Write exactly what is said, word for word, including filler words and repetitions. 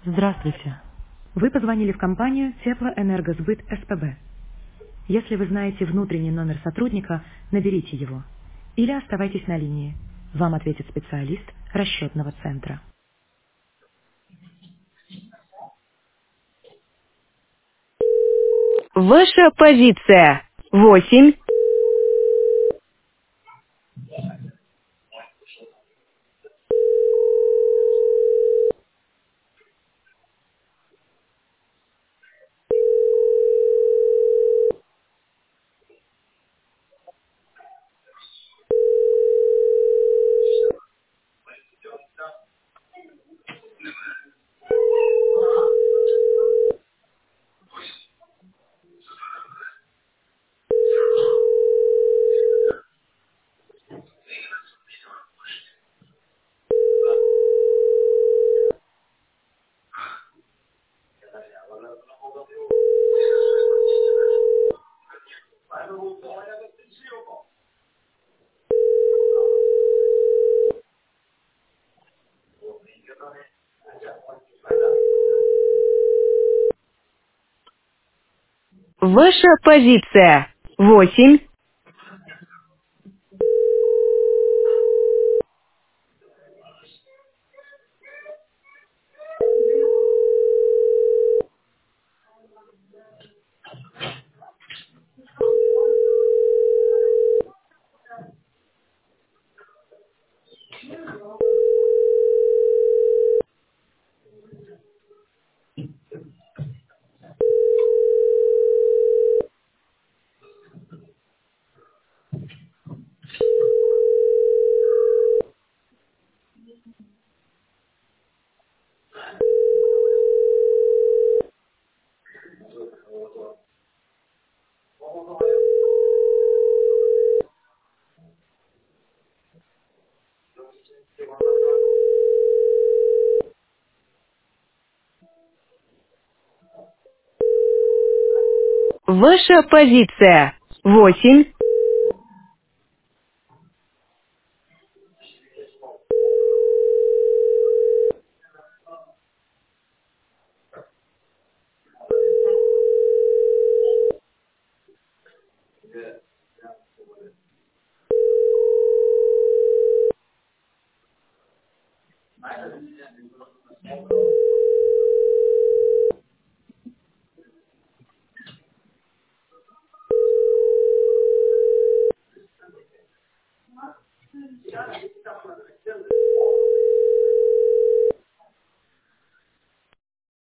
Здравствуйте. Вы позвонили в компанию Теплоэнергосбыт СПБ. Если вы знаете внутренний номер сотрудника, наберите его. Или оставайтесь на линии. Вам ответит специалист расчетного центра. Ваша позиция. Восемь. Ваша позиция. Восемь. Ваша позиция. Восемь.